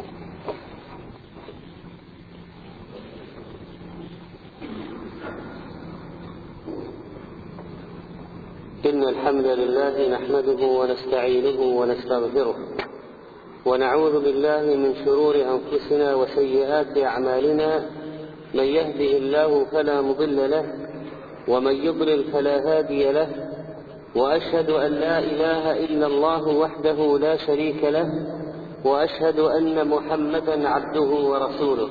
إن الحمد لله نحمده ونستعينه ونستغفره، ونعوذ بالله من شرور أنفسنا وسيئات أعمالنا. من يهده الله فلا مضل له، ومن يضلل فلا هادي له، وأشهد أن لا إله إلا الله وحده لا شريك له، وأشهد أن محمدا عبده ورسوله.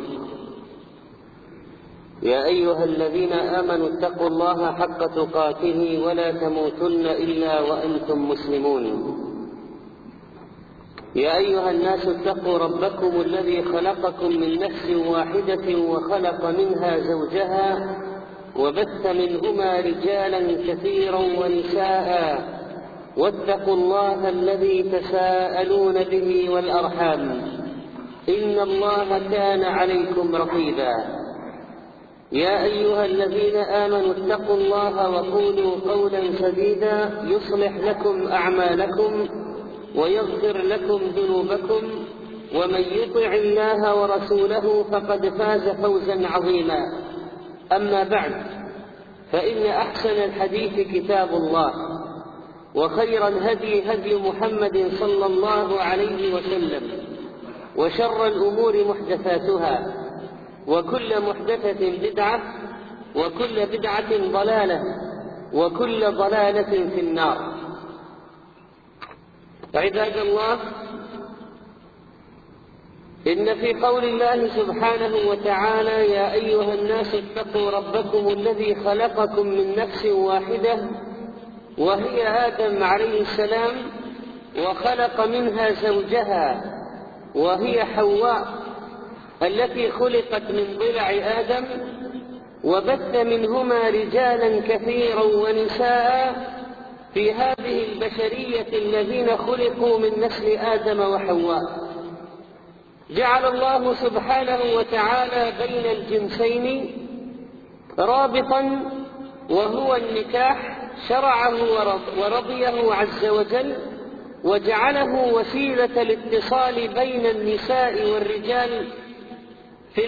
يا أيها الذين آمنوا اتقوا الله حق تقاته ولا تموتن إلا وأنتم مسلمون. يا أيها الناس اتقوا ربكم الذي خلقكم من نفس واحدة وخلق منها زوجها وبث منهما رجالا كثيرا ونساء، واتقوا الله الذي تساءلون به والأرحام، إن الله كان عليكم رقيبا. يا أيها الذين آمنوا اتقوا الله وقولوا قولا سديدا يصلح لكم أعمالكم ويغفر لكم ذنوبكم، ومن يطع الله ورسوله فقد فاز فوزا عظيما. أما بعد، فإن أحسن الحديث كتاب الله، وخير الهدي هدي محمد صلى الله عليه وسلم، وشر الأمور محدثاتها، وكل محدثة بدعة، وكل بدعة ضلالة، وكل ضلالة في النار. عباد الله، إن في قول الله سبحانه وتعالى: يا أيها الناس اتقوا ربكم الذي خلقكم من نفس واحدة وهي آدم عليه السلام، وخلق منها زوجها وهي حواء التي خلقت من ضلع آدم، وبث منهما رجالا كثيرا ونساء، في هذه البشرية الذين خلقوا من نسل آدم وحواء. جعل الله سبحانه وتعالى بين الجنسين رابطا وهو النكاح، شرعه ورضيه عز وجل، وجعله وسيلة الاتصال بين النساء والرجال في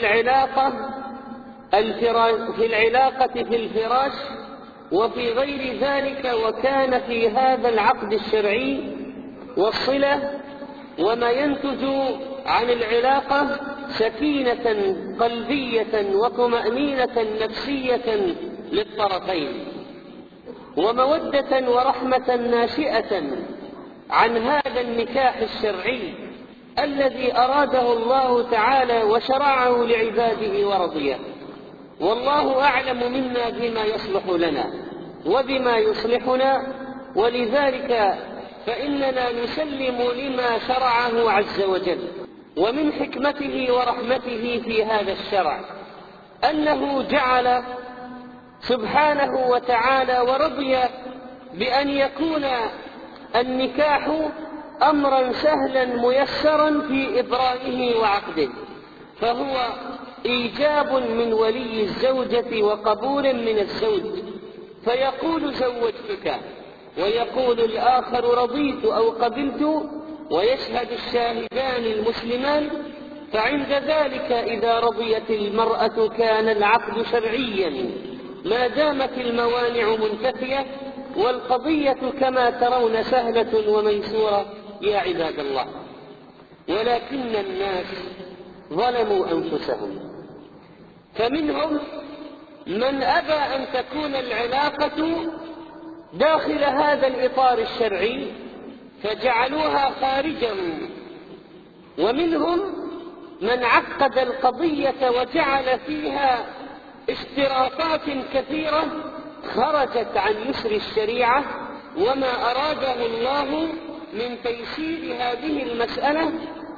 العلاقة في الفراش وفي غير ذلك. وكان في هذا العقد الشرعي والصلة وما ينتج عن العلاقة سكينة قلبية وطمأنينة نفسية للطرفين، ومودة ورحمة ناشئة عن هذا النكاح الشرعي الذي أراده الله تعالى وشرعه لعباده ورضيه. والله أعلم منا بما يصلح لنا وبما يصلحنا، ولذلك فإننا نسلم لما شرعه عز وجل. ومن حكمته ورحمته في هذا الشرع أنه جعل سبحانه وتعالى ورضي بأن يكون النكاح أمرا سهلا ميسرا في إبرائه وعقده، فهو إيجاب من ولي الزوجة وقبول من الزوج، فيقول زوجتك، ويقول الآخر رضيت أو قبلت، ويشهد الشاهدان المسلمان. فعند ذلك إذا رضيت المرأة كان العقد شرعيا ما دامت الموانع منتفية، والقضية كما ترون سهلة وميسورة يا عباد الله. ولكن الناس ظلموا أنفسهم، فمنهم من أبى أن تكون العلاقة داخل هذا الإطار الشرعي فجعلوها خارجه، ومنهم من عقد القضية وجعل فيها اشتراطات كثيرة خرجت عن يسر الشريعة وما أراده الله من تيسير هذه المسألة،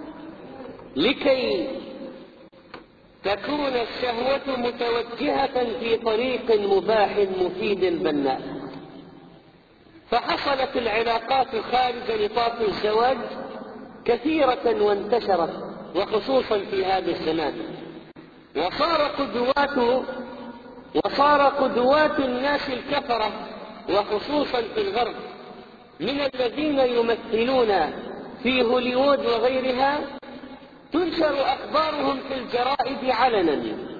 لكي تكون الشهوة متوجهة في طريق مباح مفيد بناء. فحصلت العلاقات خارج نطاق الزواج كثيرة وانتشرت، وخصوصا في هذا الزمان. وصار قدوات الناس الكفرة، وخصوصا في الغرب، من الذين يمثلون في هوليوود وغيرها، تنشر أخبارهم في الجرائد علنا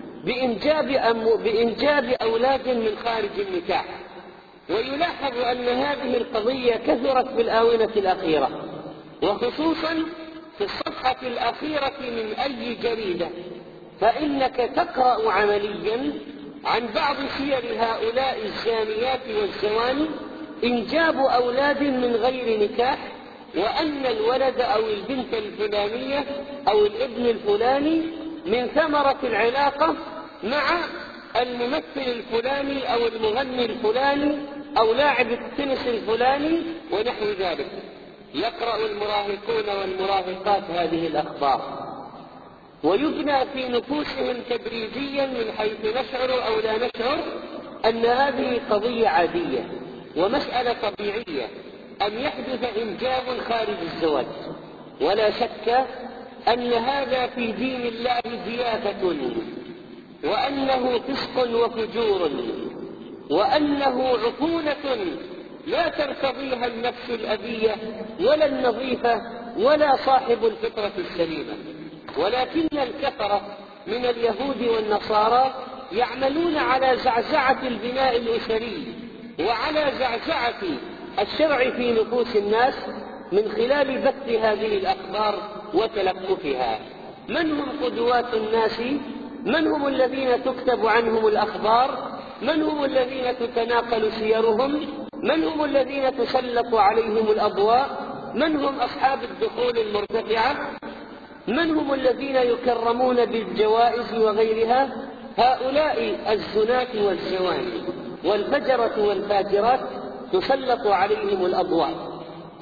بإنجاب أولاد من خارج النكاح. ويلاحظ أن هذه القضية كثرت في الآونة الأخيرة، وخصوصا في الصفحة الأخيرة من أي جريدة، فإنك تقرأ عمليا عن بعض سير هؤلاء الزانيات والزواني إنجاب أولاد من غير نكاح، وأن الولد أو البنت الفلانية أو الابن الفلاني من ثمرة العلاقة مع الممثل الفلاني أو المغني الفلاني أو لاعب التنس الفلاني ونحو ذلك. يقرأ المراهقون والمراهقات هذه الأخبار، ويبنى في نفوسهم تدريجيا من حيث نشعر أو لا نشعر أن هذه قضية عادية ومسألة طبيعية أن يحدث إنجاب خارج الزواج. ولا شك أن هذا في دين الله زيادة، وأنه فسق وفجور، وأنه عقولة لا ترتضيها النفس الأبية ولا النظيفة ولا صاحب الفطرة السليمة. ولكن الكفرة من اليهود والنصارى يعملون على زعزعة البناء الأسري وعلى زعزعة الشرع في نفوس الناس من خلال بث هذه الأخبار وتلقفها. من هم قدوات الناس؟ من هم الذين تكتب عنهم الأخبار؟ من هم الذين تتناقل سيرهم؟ من هم الذين تسلط عليهم الأضواء؟ من هم أصحاب الدخول المرتفعة؟ من هم الذين يكرمون بالجوائز وغيرها؟ هؤلاء الزناة والزواني والفجرة والفاجرات تسلط عليهم الأضواء،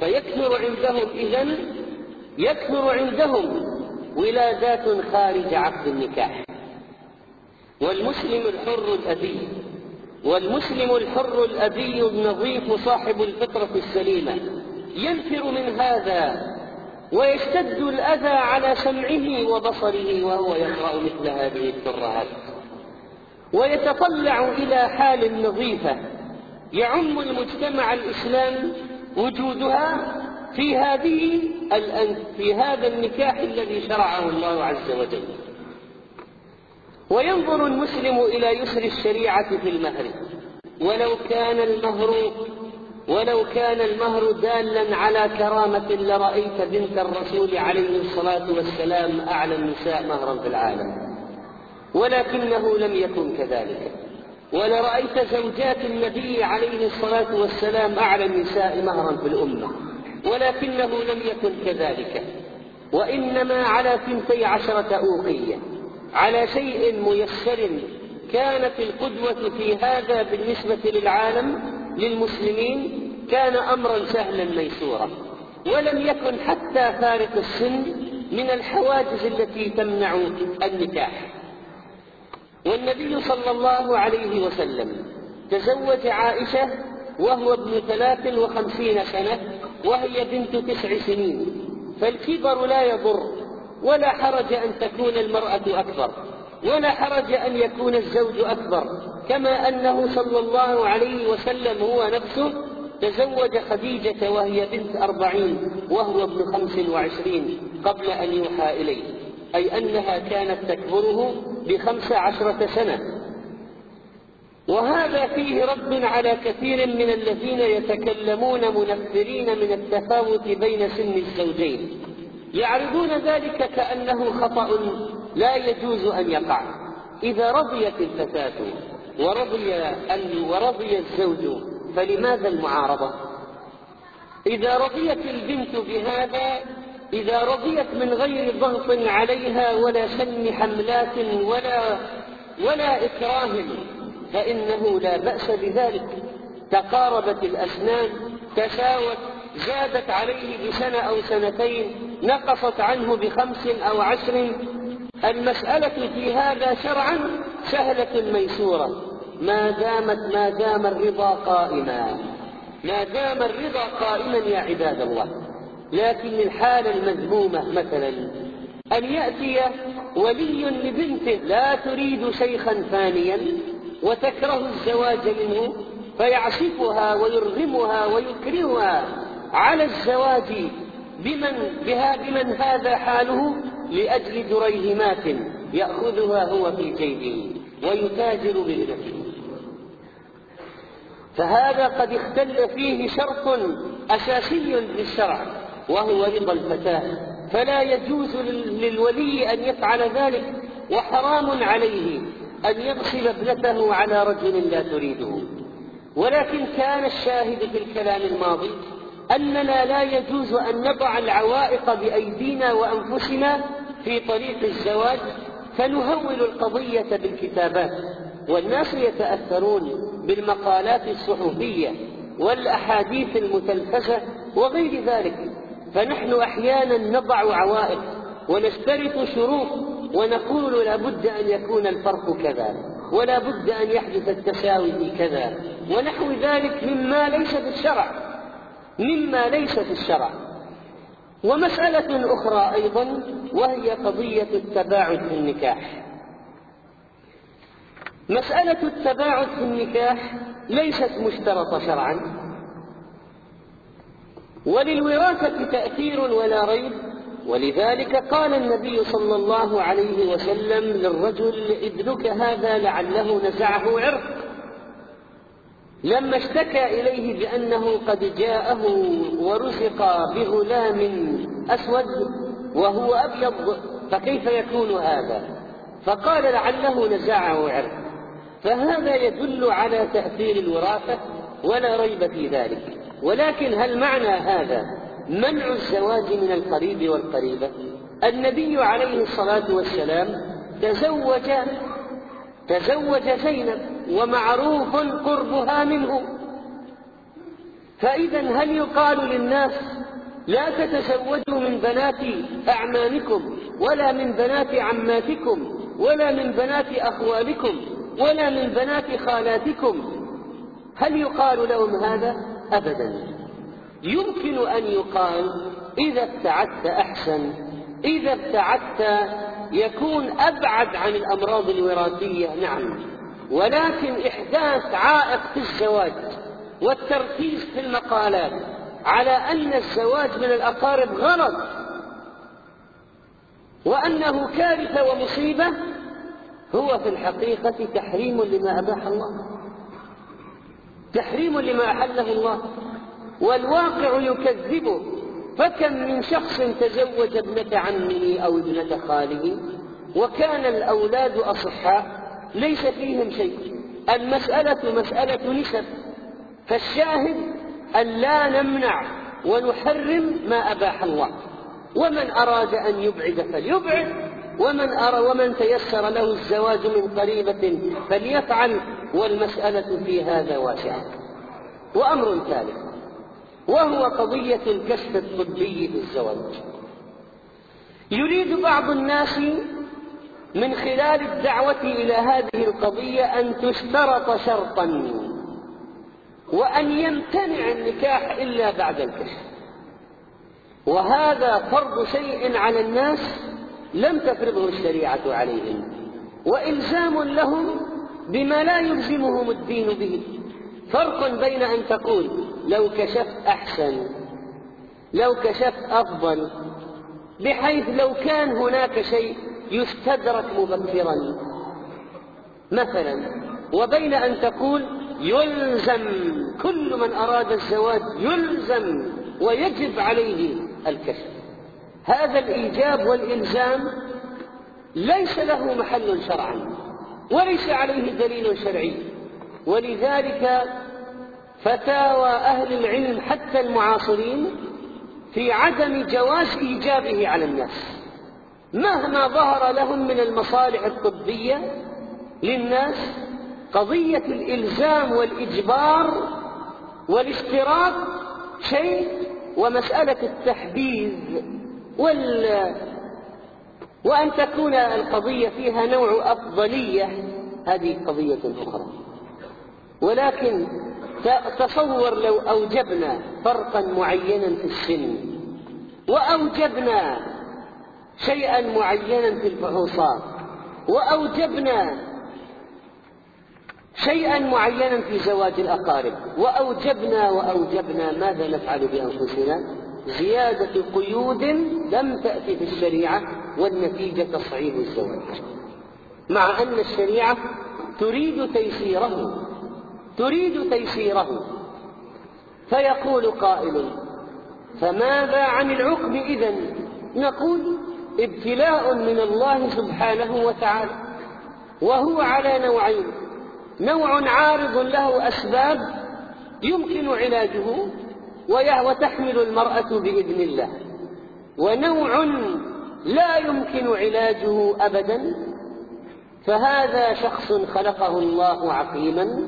يكثر عندهم ولادات خارج عقد النكاح. والمسلم الحر الأبي النظيف صاحب الفطرة السليمة ينفر من هذا ويشتد الأذى على سمعه وبصره وهو يقرأ مثل هذه الترهات، ويتطلع إلى حال نظيفة يعم المجتمع الإسلامي وجودها في هذا النكاح الذي شرعه الله عز وجل. وينظر المسلم إلى يسر الشريعة في المهر، ولو كان المهر دالا على كرامة لرأيت بنت الرسول عليه الصلاة والسلام أعلى النساء مهرا في العالم، ولكنه لم يكن كذلك. ولرأيت زوجات النبي عليه الصلاة والسلام أعلى النساء مهرا في الأمة، ولكنه لم يكن كذلك. وإنما على 12 أوقية على شيء ميسر كانت القدوة في هذا بالنسبة للعالم للمسلمين كان أمرا سهلا ميسورا، ولم يكن حتى فارق السن من الحواجز التي تمنع النكاح. والنبي صلى الله عليه وسلم تزوج عائشة وهو ابن 53 سنة وهي بنت 9 سنين، فالكبر لا يضر، ولا حرج أن تكون المرأة أكبر، ولا حرج أن يكون الزوج أكبر، كما أنه صلى الله عليه وسلم هو نفسه تزوج خديجة وهي بنت 40 وهو ابن 25 قبل أن يوحى إليه، أي أنها كانت تكبره ب15 سنة. وهذا فيه رد على كثير من الذين يتكلمون منفرين من التفاوت بين سن الزوجين، يعرضون ذلك كأنه خطأ لا يجوز أن يقع. إذا رضيت الفتاة ورضي الزوج فلماذا المعارضة؟ إذا رضيت البنت بهذا، إذا رضيت من غير ضغط عليها ولا سن حملات ولا إكراه فإنه لا بأس بذلك. تقاربت الأسنان، تساوت، زادت عليه بسنة أو سنتين، نقصت عنه ب5 أو 10، المسألة في هذا شرعا سهلة ميسورة ما دام الرضا قائما يا عباد الله. لكن الحالة المذمومة مثلا أن يأتي ولي لبنته لا تريد شيخا فانيا وتكره الزواج منه فيعصفها ويرغمها ويكرهها على الزواج بمن هذا حاله، لأجل دريهمات يأخذها هو في جيبه ويتاجر بابنته. فهذا قد اختل فيه شرط أساسي للشرع وهو رضا الفتاة، فلا يجوز للولي أن يفعل ذلك، وحرام عليه أن يغصب ابنته على رجل لا تريده. ولكن كان الشاهد في الكلام الماضي أننا لا يجوز أن نضع العوائق بأيدينا وأنفسنا في طريق الزواج فنهول القضية بالكتابات، والناس يتأثرون بالمقالات الصحفية والأحاديث المتلفزة وغير ذلك. فنحن أحيانا نضع عوائق ونشترط شروط ونقول لا بد أن يكون الفرق كذا ولا بد أن يحدث التساوي في كذا ونحو ذلك مما ليس في الشرع. ومسألة أخرى أيضا وهي قضية التباعد في النكاح. مسألة التباعد في النكاح ليست مشترطة شرعا، وللوراثة تأثير ولا ريب، ولذلك قال النبي صلى الله عليه وسلم للرجل: ابنك هذا لعله نزعه عرق، لما اشتكى إليه بأنه قد جاءه ورزق بغلام أسود وهو أبيض فكيف يكون هذا؟ فقال لعله نزعه عرق. فهذا يدل على تأثير الوراثة ولا ريب في ذلك. ولكن هل معنى هذا منع الزواج من القريب والقريبة؟ النبي عليه الصلاة والسلام تزوج زينب ومعروف قربها منه، فإذا هل يقال للناس لا تتزوجوا من بنات أعمامكم ولا من بنات عماتكم ولا من بنات أخوالكم ولا من بنات خالاتكم؟ هل يقال لهم هذا؟ أبدا. يمكن أن يقال إذا ابتعدت أحسن، إذا ابتعدت يكون أبعد عن الأمراض الوراثية، نعم، ولكن إحداث عائق في الزواج والتركيز في المقالات على أن الزواج من الأقارب غلط وأنه كارثة ومصيبة هو في الحقيقة تحريم لما أباح الله، تحريم لما أحله الله، والواقع يكذبه. فكم من شخص تزوج ابنة عمه أو ابنة خاله وكان الأولاد أصحاء ليس فيهم شيء. المسألة مسألة نسب، فالشاهد أن لا نمنع ونحرم ما أباح الله، ومن أراد أن يبعد فليبعد، ومن تيسر له الزواج من قريبة فليفعل، والمسألة في هذا واسعة. وأمر ثالث وهو قضية الكشف الطبي في الزواج. يريد بعض الناس من خلال الدعوة إلى هذه القضية أن تشترط شرطا وأن يمتنع النكاح إلا بعد الكشف، وهذا فرض شيء على الناس لم تفرضه الشريعة عليهم، وإلزام لهم بما لا يلزمهم الدين به. فرق بين أن تقول لو كشفت أحسن، لو كشفت أفضل، بحيث لو كان هناك شيء يستدرك مبكرا مثلا، وبين أن تقول يلزم كل من أراد الزواج يلزم ويجب عليه الكشف. هذا الإيجاب والإلزام ليس له محل شرعا وليس عليه دليل شرعي، ولذلك فتاوى أهل العلم حتى المعاصرين في عدم جواز إيجابه على الناس مهما ظهر لهم من المصالح الطبية للناس. قضية الإلزام والإجبار والاشتراط شيء، ومسألة التحبيذ وأن تكون القضية فيها نوع أفضلية هذه قضية أخرى. ولكن تصور لو أوجبنا فرقا معينا في السن، وأوجبنا شيئا معينا في الفحوصات، وأوجبنا شيئا معينا في زواج الأقارب، وأوجبنا ماذا نفعل بأنفسنا؟ زيادة قيود لم تأتي في الشريعة والنتيجة تصعيد الزواج، مع أن الشريعة تريد تيسيره. فيقول قائل: فماذا عن العقم إذن؟ نقول: ابتلاء من الله سبحانه وتعالى، وهو على نوعين: نوع عارض له أسباب يمكن علاجه وتحمل المرأة بإذن الله، ونوع لا يمكن علاجه أبدا، فهذا شخص خلقه الله عقيما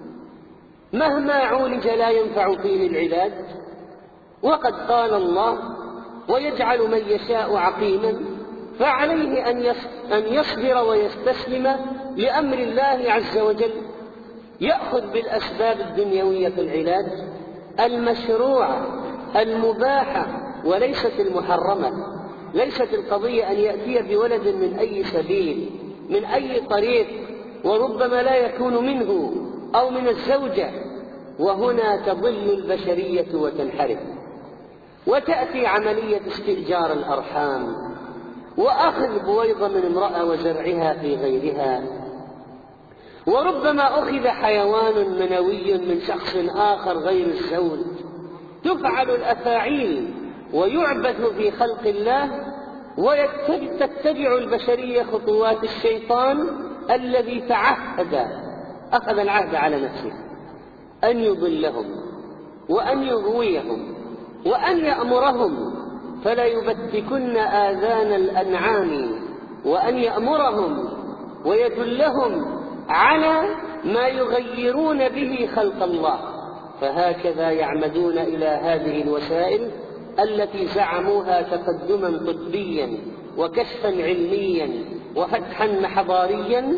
مهما عولج لا ينفع فيه العلاج. وقد قال الله: ويجعل من يشاء عقيما، فعليه أن يصبر ويستسلم لأمر الله عز وجل، يأخذ بالأسباب الدنيوية في العلاج المشروعة المباحة وليست المحرمة. ليست القضية أن يأتي بولد من أي سبيل من أي طريق، وربما لا يكون منه أو من الزوجة، وهنا تضل البشرية وتنحرف، وتأتي عملية استئجار الأرحام وأخذ بويضة من امرأة وزرعها في غيرها، وربما أخذ حيوان منوي من شخص آخر غير الزوج. تفعل الأفاعيل ويعبث في خلق الله، وتتبع البشرية خطوات الشيطان الذي أخذ العهد على نفسه أن يضلهم وأن يغويهم وأن يأمرهم فلا يبتكن آذان الأنعام، وأن يأمرهم ويدلهم على ما يغيرون به خلق الله. فهكذا يعمدون إلى هذه الوسائل التي زعموها تقدما طبيا وكشفا علميا وفتحا حضاريا،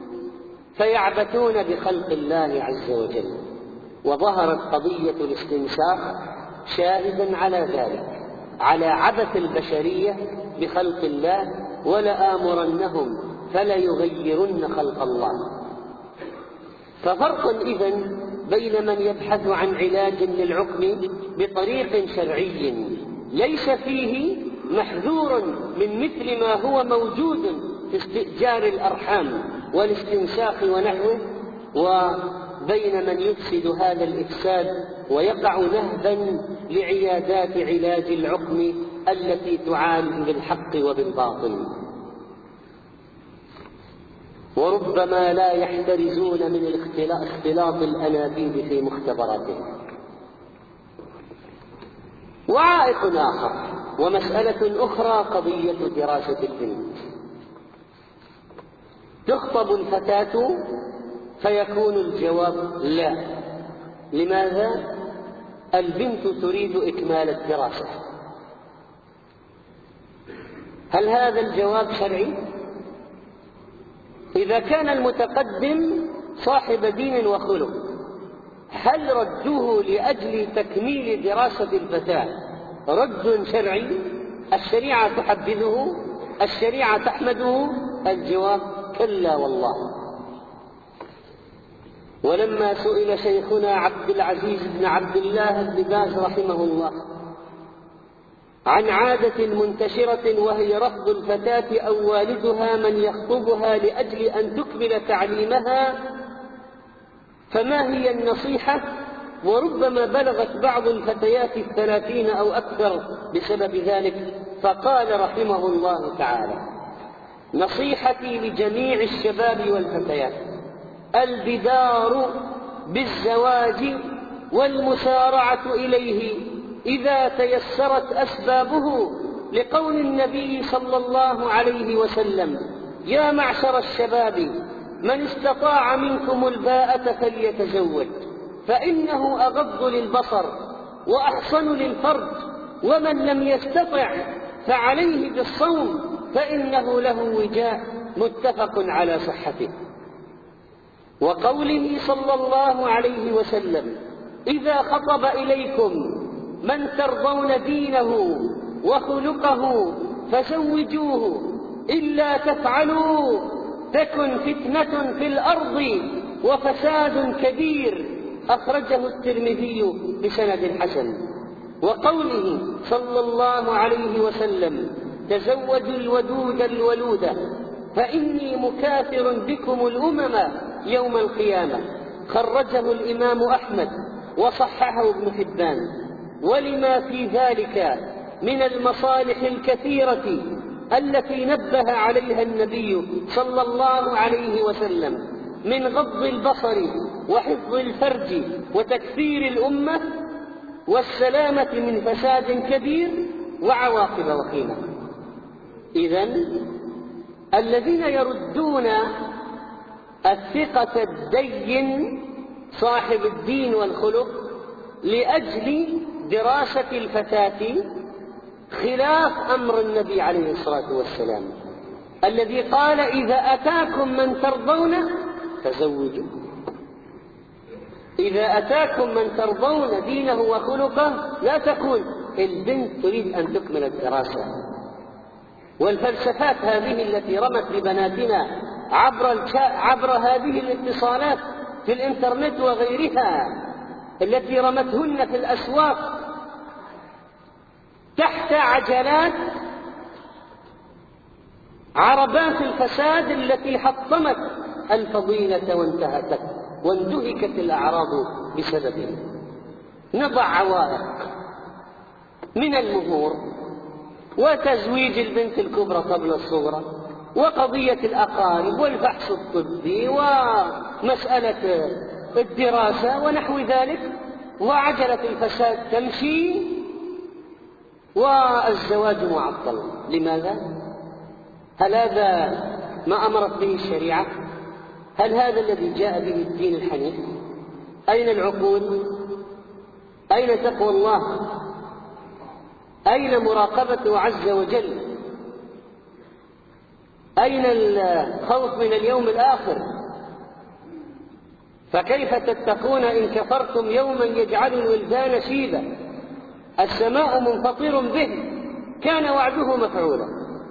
فيعبثون بخلق الله عز وجل. وظهرت قضية الاستنساخ شاهدا على ذلك، على عبث البشرية بخلق الله: ولآمرنهم فليغيرن خلق الله. ففرق إذن بين من يبحث عن علاج للعقم بطريق شرعي ليس فيه محذور من مثل ما هو موجود في استئجار الأرحام والاستنساخ ونحوه، وبين من يفسد هذا الإفساد ويقع نهبا لعيادات علاج العقم التي تعالج بالحق وبالباطل. وربما لا يحترزون من اختلاط الأنابيب في مختبراتهم. وعائق آخر ومسألة أخرى قضية دراسة البنت. تخطب الفتاة فيكون الجواب لا. لماذا؟ البنت تريد إكمال الدراسة. هل هذا الجواب شرعي؟ إذا كان المتقدم صاحب دين وخلق، هل رده لأجل تكميل دراسة الفتاة رد شرعي؟ الشريعة تحبذه؟ الشريعة تحمده؟ الجواب: كلا والله. ولما سئل شيخنا عبد العزيز بن عبد الله بن باز رحمه الله عن عادة منتشرة وهي رفض الفتاة أو والدها من يخطبها لأجل أن تكمل تعليمها، فما هي النصيحة؟ وربما بلغت بعض الفتيات 30 أو أكثر بسبب ذلك. فقال رحمه الله تعالى: نصيحتي لجميع الشباب والفتيات البدار بالزواج والمسارعة إليه إذا تيسرت أسبابه، لقول النبي صلى الله عليه وسلم: يا معشر الشباب من استطاع منكم الباءة فليتزوج، فإنه أغض للبصر وأحصن للفرج، ومن لم يستطع فعليه بالصوم فإنه له وجاء، متفق على صحته. وقوله صلى الله عليه وسلم: إذا خطب إليكم من ترضون دينه وخلقه فزوجوه، إلا تفعلوا تكن فتنة في الأرض وفساد كبير، أخرجه الترمذي بسند حسن. وقوله صلى الله عليه وسلم: تزوجوا الودود الولودة فإني مكاثر بكم الأمم يوم القيامة. خرجه الإمام أحمد وصححه ابن حبان. ولما في ذلك من المصالح الكثيرة التي نبه عليها النبي صلى الله عليه وسلم من غض البصر وحفظ الفرج وتكثير الأمة والسلامة من فساد كبير وعواقب وخيمة. إذن الذين يردون الثقة الدين صاحب الدين والخلق لأجل دراسة الفتاة خلاف أمر النبي عليه الصلاة والسلام الذي قال إذا أتاكم من ترضون فزوجوا. إذا أتاكم من ترضون دينه وخلقه لا تكون البنت تريد أن تكمل الدراسة. والفلسفات هذه التي رمت لبناتنا عبر هذه الاتصالات في الإنترنت وغيرها التي رمتهن في الأسواق تحت عجلات عربات الفساد التي حطمت الفضيلة واندهكت الأعراض بسببه. نضع عوائق من المهور وتزويج البنت الكبرى قبل الصغرى وقضية الأقارب والفحص الطبي ومسألة الدراسة ونحو ذلك، وعجلة الفساد تمشي والزواج معطل. لماذا؟ هل هذا ما أمرت به الشريعة؟ هل هذا الذي جاء به الدين الحنيف؟ أين العقول؟ أين تقوى الله؟ أين مراقبته عز وجل؟ أين الخوف من اليوم الآخر؟ فكيف تتقون إن كفرتم يوما يجعل الولدان شيبا السماء منفطر به كان وعده مفعولا.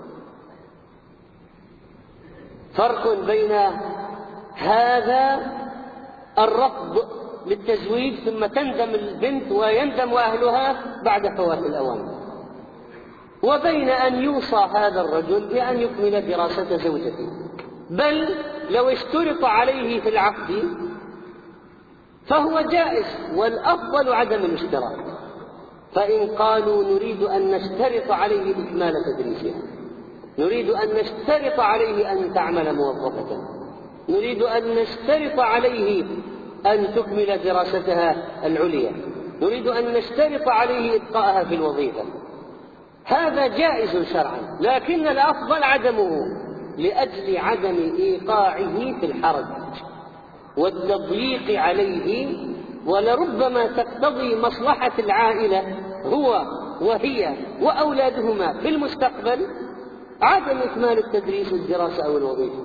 فرق بين هذا الرفض للتزويج ثم تندم البنت ويندم أهلها بعد فوات الأوان، وبين أن يوصى هذا الرجل بأن يكمل دراسة زوجته، بل لو اشترط عليه في العقد فهو جائز والأفضل عدم الاشتراط. فإن قالوا نريد أن نشترط عليه إكمال تدريسها، نريد أن نشترط عليه أن تعمل موظفة، نريد أن نشترط عليه أن تكمل دراستها العليا، نريد أن نشترط عليه إبقاءها في الوظيفة، هذا جائز شرعا، لكن الأفضل عدمه لأجل عدم إيقاعه في الحرج والتضييق عليه. ولربما تقتضي مصلحة العائلة هو وهي وأولادهما في المستقبل عدم إكمال التدريس والدراسة أو الوظيفة.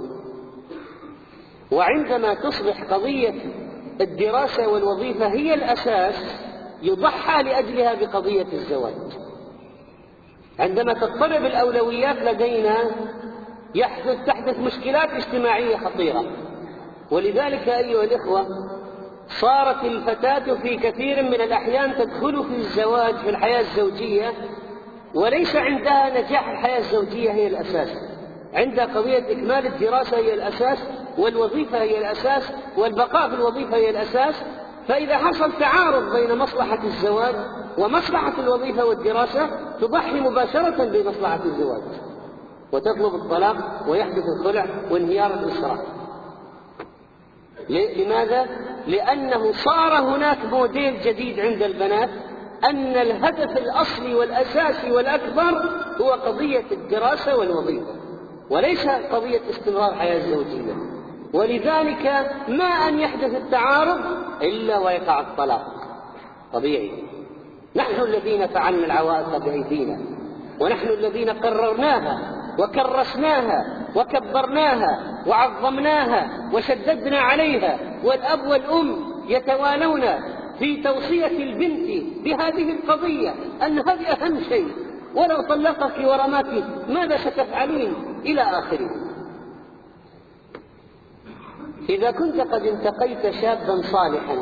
وعندما تصبح قضية الدراسة والوظيفة هي الأساس يضحى لأجلها بقضية الزواج. عندما تضطرب الأولويات لدينا تحدث مشكلات اجتماعية خطيرة. ولذلك أيها الإخوة صارت الفتاة في كثير من الأحيان تدخل في الزواج في الحياة الزوجية وليس عندها نجاح الحياة الزوجية هي الأساس، عندها قضية إكمال الدراسة هي الأساس، والوظيفة هي الأساس، والبقاء في الوظيفة هي الأساس. فإذا حصل تعارض بين مصلحة الزواج ومصلحة الوظيفة والدراسة تضحي مباشرة بمصلحة الزواج وتطلب الطلاق ويحدث الخلع وانهيار الأسرة. لماذا؟ لأنه صار هناك موديل جديد عند البنات أن الهدف الأصلي والأساسي والأكبر هو قضية الدراسة والوظيفة وليس قضية استمرار الحياة الزوجية. ولذلك ما أن يحدث التعارض إلا ويقع الطلاق طبيعي. نحن الذين فعلنا العوائق بأيدينا، ونحن الذين قررناها وكرسناها وكبرناها وعظمناها وشددنا عليها، والأب والأم يتوالون في توصية البنت بهذه القضية أن هذه أهم شيء، ولو طلقك ورماك ماذا ستفعلين إلى آخره. إذا كنت قد انتقيت شابا صالحا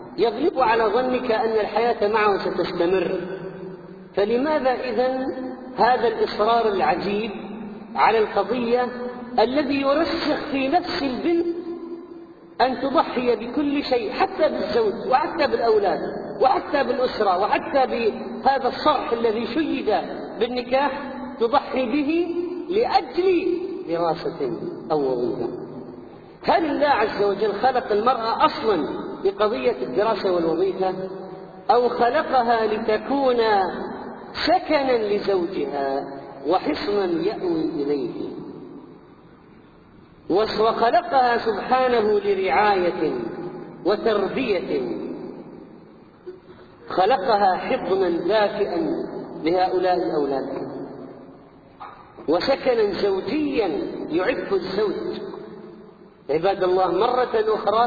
يغلب على ظنك أن الحياة معه ستستمر، فلماذا إذن هذا الإصرار العجيب على القضية الذي يرسخ في نفس البنت أن تضحي بكل شيء، حتى بالزوج وحتى بالأولاد وحتى بالأسرة وحتى بهذا الصرح الذي شيد بالنكاح، تضحي به لأجل دراسة أو وظيفة. هل الله عز وجل خلق المرأة أصلا بقضية الدراسة والوظيفة، أو خلقها لتكون سكنا لزوجها وحصنا يأوي إليه؟ وخلقها سبحانه لرعاية وتربية، خلقها حضنا دافئا لهؤلاء الأولاد، وسكنا زوجيا يعف الزوج. عباد الله، مرة أخرى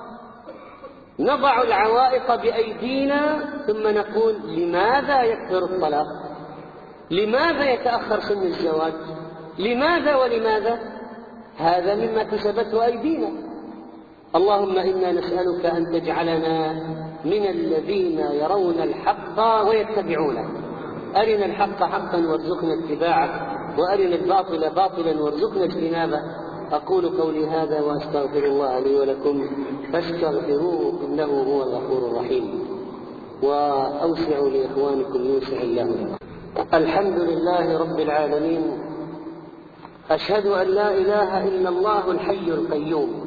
نضع العوائق بأيدينا ثم نقول: لماذا يكثر الطلاق؟ لماذا يتأخر سن الزواج؟ لماذا ولماذا؟ هذا مما كسبته أيدينا. اللهم إنا نسألك أن تجعلنا من الذين يرون الحق ويتبعونه. أرنا الحق حقا وارزقنا اتباعه، وأرنا الباطل باطلا وارزقنا اجتنابه. أقول قولي هذا وأستغفر الله لي ولكم فاستغفروه إنه هو الغفور الرحيم، وأوسعوا لإخوانكم يوسع الله لكم. الحمد لله رب العالمين، أشهد أن لا إله إلا الله الحي القيوم،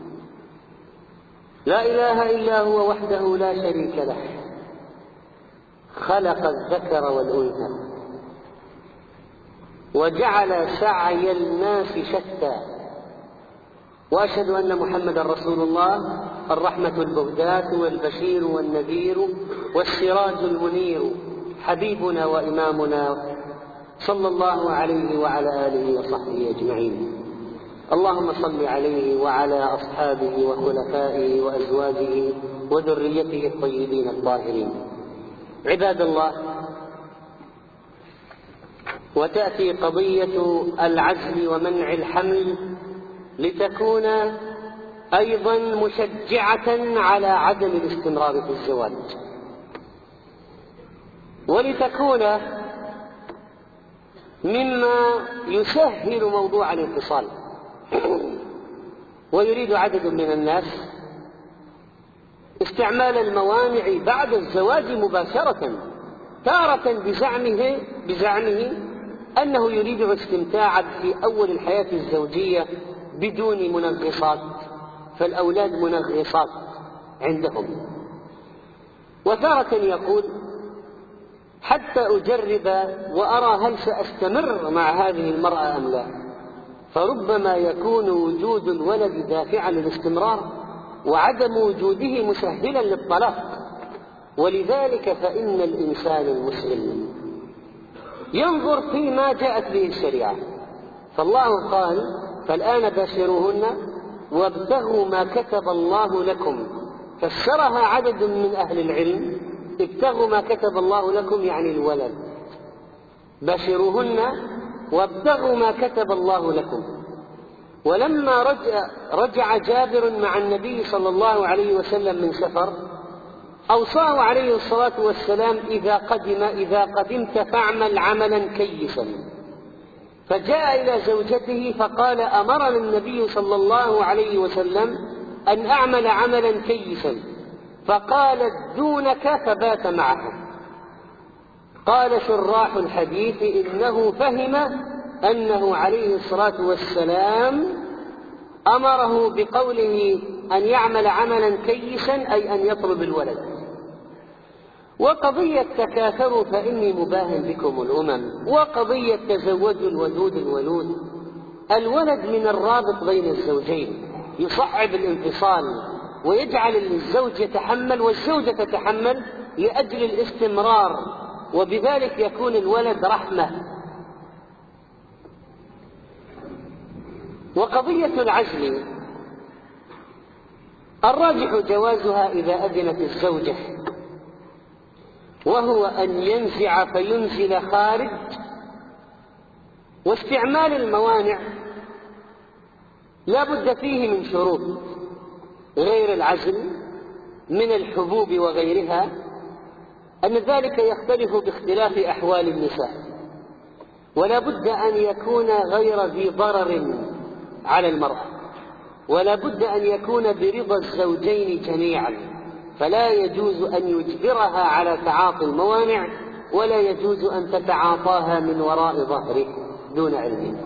لا إله إلا هو وحده لا شريك له، خلق الذكر والأنثى وجعل سعي الناس شتى، وأشهد أن محمدا رسول الله، الرحمة البهداة والبشير والنذير والسراج المنير، حبيبنا وإمامنا صلى الله عليه وعلى آله وصحبه أجمعين. اللهم صل عليه وعلى أصحابه وخلفائه وأزواجه وذريته الطيبين الطاهرين. عباد الله، وتأتي قضية العزل ومنع الحمل لتكون أيضا مشجعة على عدم الاستمرار في الزواج، ولتكون مما يسهل موضوع الانفصال. ويريد عدد من الناس استعمال الموانع بعد الزواج مباشرة، تارة بزعمه أنه يريد الاستمتاع في أول الحياة الزوجية بدون منغصات، فالأولاد منغصات عندهم. وتارة يقول: حتى أجرب وأرى هل سأستمر مع هذه المرأة أم لا، فربما يكون وجود الولد دافعا للاستمرار وعدم وجوده مسهلا للطلاق. ولذلك فإن الإنسان المسلم ينظر فيما جاءت به الشريعة. فالله قال: فالآن باشروهن وابتغوا ما كتب الله لكم. فسرها عدد من أهل العلم: ابتغوا ما كتب الله لكم يعني الولد، باشروهن وابتغوا ما كتب الله لكم. ولما رجع جابر مع النبي صلى الله عليه وسلم من سفر، أوصاه عليه الصلاة والسلام: إذا قدمت فاعمل عملا كيسا. فجاء إلى زوجته فقال: أمرنا النبي صلى الله عليه وسلم أن أعمل عملا كيسا. فقالت: دونك، فبات معه. قال شراح الحديث: إنه فهم أنه عليه الصلاة والسلام أمره بقوله أن يعمل عملا كيسا أي أن يطلب الولد. وقضية تكاثروا فإني مباهن بكم الأمم، وقضية تزوجوا الودود الولود، الولد من الرابط بين الزوجين يصعب الانفصال ويجعل الزوج يتحمل والزوجة تتحمل لأجل الاستمرار، وبذلك يكون الولد رحمة. وقضية العزل الراجح جوازها إذا أذنت الزوجة، وهو أن ينزع فينزل خارج. واستعمال الموانع لا بد فيه من شروط غير العزل من الحبوب وغيرها، أن ذلك يختلف باختلاف أحوال النساء. ولا بد أن يكون غير ذي ضرر على المرأة، ولا بد أن يكون برضا الزوجين جميعا، فلا يجوز أن يجبرها على تعاطي الموانع، ولا يجوز أن تتعاطاها من وراء ظهره دون علمه.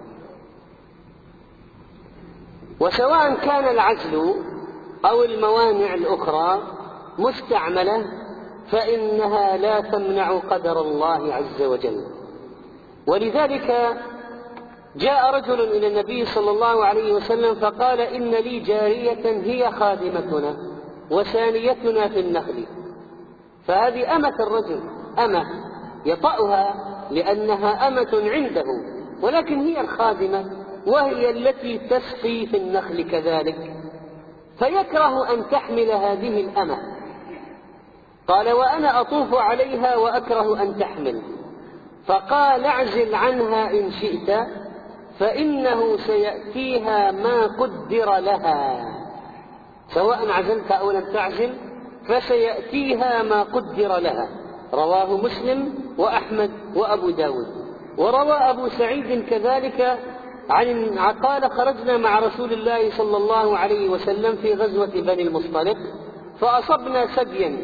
وسواء كان العزل أو الموانع الأخرى مستعملة فإنها لا تمنع قدر الله عز وجل. ولذلك جاء رجل إلى النبي صلى الله عليه وسلم فقال: إن لي جارية هي خادمتنا وسانيتنا في النخل. فهذه أمة الرجل، أمة يطأها لأنها أمة عنده، ولكن هي الخادمة وهي التي تسقي في النخل كذلك، فيكره أن تحمل هذه الأمة. قال: وأنا أطوف عليها وأكره أن تحمل. فقال: اعزل عنها إن شئت، فإنه سيأتيها ما قدر لها، سواء عزلت أو لم تعزل فسيأتيها ما قدر لها. رواه مسلم وأحمد وأبو داود. وروى أبو سعيد كذلك قال: خرجنا مع رسول الله صلى الله عليه وسلم في غزوة بني المصطلق فأصبنا سديا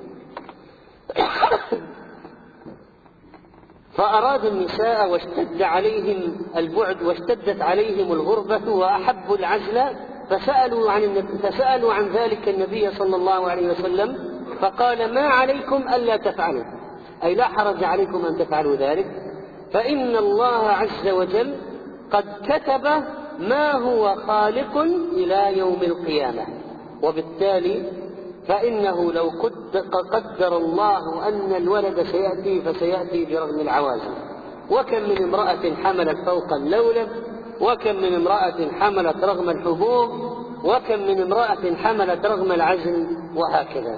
فأرادوا النساء واشتد عليهم البعد واشتدت عليهم الغربة وأحبوا العزل، فسألوا عن ذلك النبي صلى الله عليه وسلم فقال: ما عليكم ألا تفعلوا، أي لا حرج عليكم أن تفعلوا ذلك، فإن الله عز وجل قد كتب ما هو خالق إلى يوم القيامة. وبالتالي فإنه لو قدر الله أن الولد سيأتي فسيأتي برغم العوازل. وكم من امرأة حملت فوق اللولب، وكم من امرأة حملت رغم الحبوب، وكم من امرأة حملت رغم العزل، وهكذا.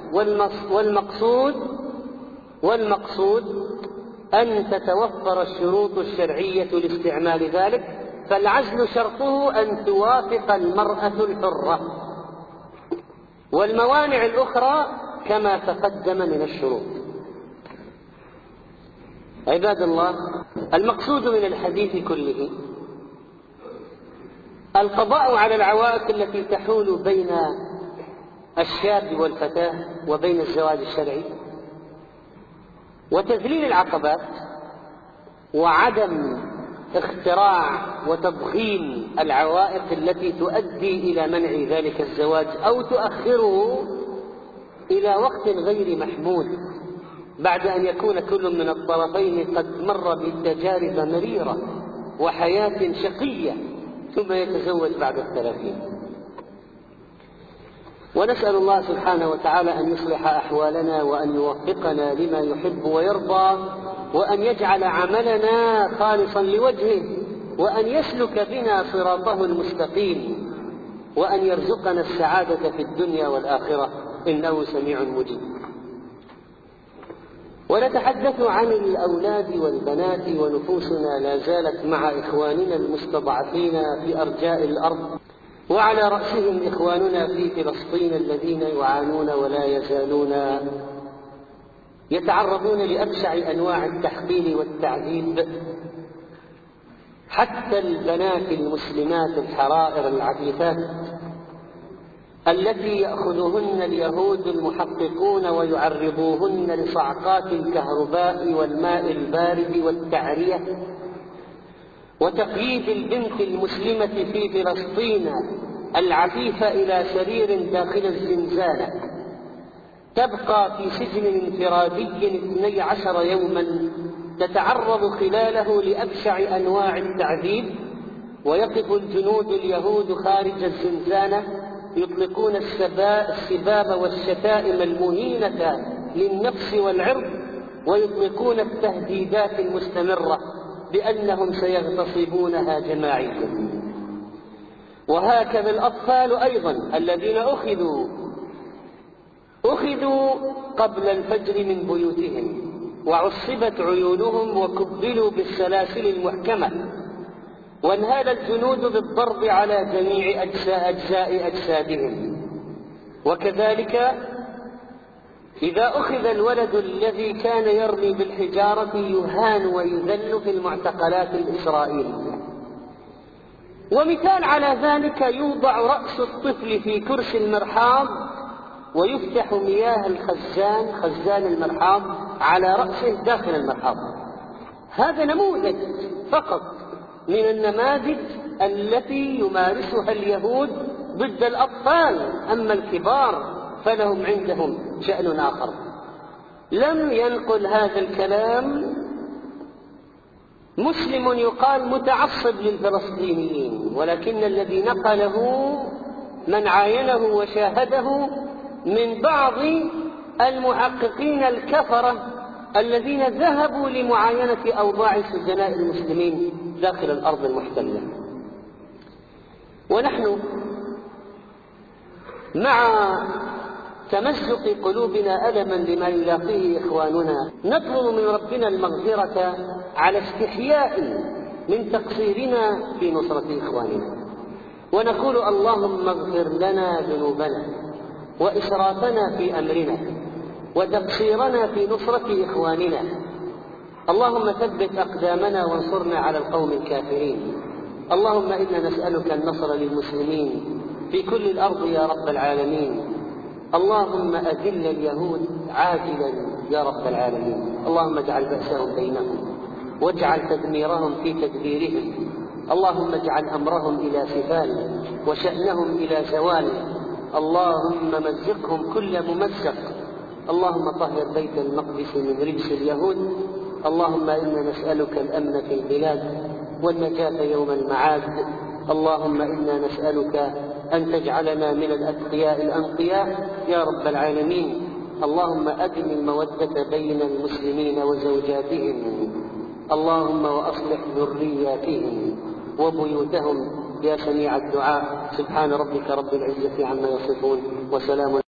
والمقصود أن تتوفر الشروط الشرعية لاستعمال ذلك، فالعزل شرطه أن توافق المرأة الحرة، والموانع الأخرى كما تقدم من الشروط. عباد الله، المقصود من الحديث كله القضاء على العوائق التي تحول بين الشاب والفتاة وبين الزواج الشرعي، وتذليل العقبات، وعدم اختراع وتضخيم العوائق التي تؤدي إلى منع ذلك الزواج أو تؤخره إلى وقت غير محمود، بعد أن يكون كل من الطرفين قد مر بتجارب مريرة وحياة شقية ثم يتزوج بعد 30. ونسأل الله سبحانه وتعالى أن يصلح أحوالنا وأن يوفقنا لما يحب ويرضى، وأن يجعل عملنا خالصا لوجهه، وأن يسلك بنا صراطه المستقيم، وأن يرزقنا السعادة في الدنيا والآخرة، إنه سميع مجيب. ونتحدث عن الأولاد والبنات، ونفوسنا لا زالت مع إخواننا المستضعفين في أرجاء الأرض، وعلى رأسهم إخواننا في فلسطين الذين يعانون ولا يزالون يتعرضون لأبشع أنواع التحقير والتعذيب. حتى البنات المسلمات الحرائر العفيفات التي يأخذهن اليهود المحققون ويعرضوهن لصعقات الكهرباء والماء البارد والتعرية، وتقييد البنت المسلمة في فلسطين العفيفة إلى سرير داخل الزنزانة، تبقى في سجن انفرادي 12 يوما تتعرض خلاله لأبشع أنواع التعذيب. ويقف الجنود اليهود خارج الزنزانة يطلقون السباب والشتائم المهينة للنفس والعرض، ويطلقون التهديدات المستمرة بأنهم سيغتصبونها جماعيا. وهكذا الأطفال أيضا الذين أخذوا قبل الفجر من بيوتهم وعصبت عيونهم وكبلوا بالسلاسل المحكمة، وانهال الجنود بالضرب على جميع أجزاء أجسادهم. وكذلك إذا أخذ الولد الذي كان يرمي بالحجارة يهان ويذل في المعتقلات الإسرائيلية. ومثال على ذلك يوضع رأس الطفل في كرسي المرحاض ويفتح مياه خزان المرحاض على رأسه داخل المرحاض. هذا نموذج فقط من النماذج التي يمارسها اليهود ضد الأطفال، أما الكبار فلهم عندهم شأن آخر. لم ينقل هذا الكلام مسلم يقال متعصب للفلسطينيين، ولكن الذي نقله من عاينه وشاهده من بعض المحققين الكفرة الذين ذهبوا لمعاينة أوضاع سجناء المسلمين داخل الأرض المحتلة. ونحن مع تمزق قلوبنا ألما لما يلاقيه إخواننا نطلب من ربنا المغفرة على استحياء من تقصيرنا في نصرة إخواننا، ونقول اللهم اغفر لنا ذنوبنا وإسرافنا في أمرنا وتقصيرنا في نصرة إخواننا. اللهم ثبت أقدامنا وانصرنا على القوم الكافرين. اللهم إنا نسألك النصر للمسلمين في كل الأرض يا رب العالمين. اللهم أذل اليهود عاجلا يا رب العالمين. اللهم اجعل بأسهم بينهم واجعل تدميرهم في تدبيرهم. اللهم اجعل أمرهم إلى سفال وشأنهم إلى زوال. اللهم مزقهم كل ممزق. اللهم طهر بيت المقدس من رجس اليهود. اللهم إنا نسألك الأمن في البلاد والنجاة يوم المعاد. اللهم إنا نسألك أن تجعلنا من الأتقياء الأنقياء يا رب العالمين. اللهم أدم المودة بين المسلمين وزوجاتهم. اللهم وأصلح ذرياتهم وبيوتهم يا سميع الدعاء. سبحان ربك رب العزة عما يصفون وسلام